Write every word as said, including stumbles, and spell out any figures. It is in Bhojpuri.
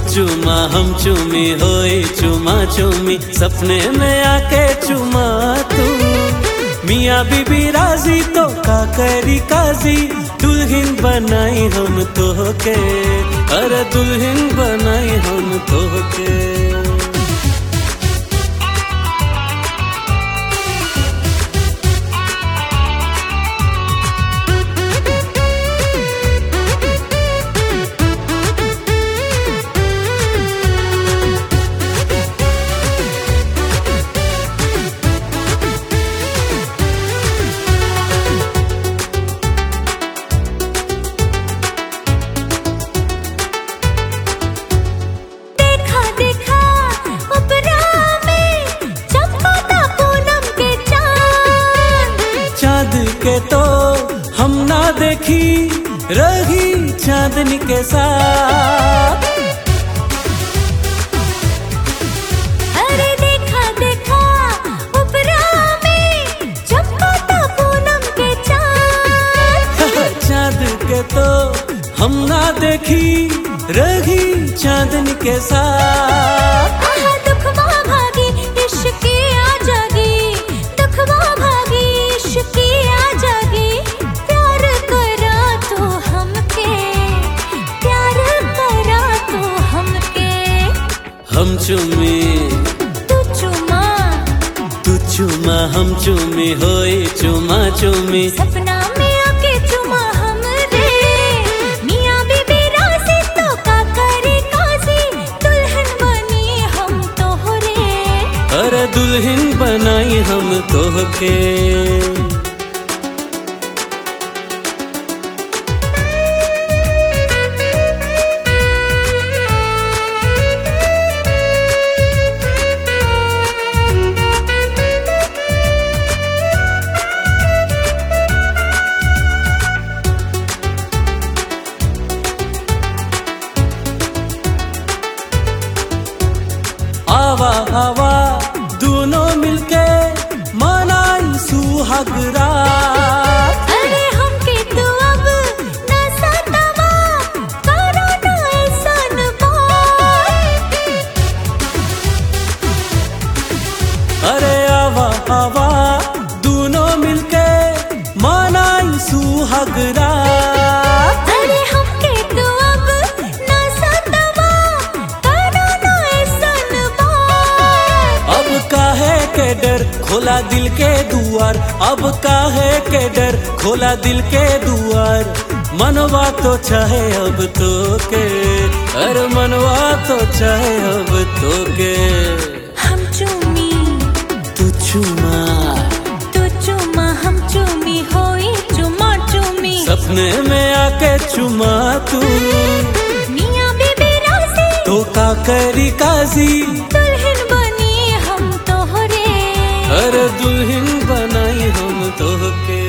चुमा हम चुमी होई चुमा चुमी सपने में आके चुमा तू। मियाँ बीबी राजी तो का करी काजी, दुल्हन बनाई हम तोहके, अरे दुल्हन बनाई हम तोहके। के तो हम ना देखी रही चांदनी के साथ, अरे देखा देखा उपरा में चमकता पूनम के चांद। चांद के तो हम ना देखी रही चांदनी के साथ। आहा दुखवा भागी इश्क आ जागी, दुखवा भागी इश्क आ जागी। प्यार करा तो हमके, प्यार करा तो हमके। हम चुमी तू चुमा, तू चुमा हम चुमी होई चुमा चुमी सपना में आके चुमा हमरे। मियाँ बीबी राजी तो का करे काजी, दुल्हन बनी हम तोहरे, अरे दुल्हन बनाई हम तोहके। आवा आवा दोनों मिलके मनाई सुहाग रात। अरे हमके तू अब ना सतावा, करो ना ऐसन बात। अरे आवा आवा दोनों मिलके मनाई सुहाग रात। अरे हमके तू अब ना सतावा, करो ना ऐसन बात। अब काहे के डर खोला दिल के दुआर, अब काहे के डर खोला दिल के दुआर। मनवा तो चाहे अब तो के, अरे मनवा तो चाहे अब तो के। हम चुमी तू चुमा, तू चुमा हम चुमी होई चुमा चुमी, सपने में आके चुमा तू। मियाँ बीबी राजी तो का करी काजी, दुल्हन बनी हम तोहरे, अरे दुल्हन बनाई हम तोहके।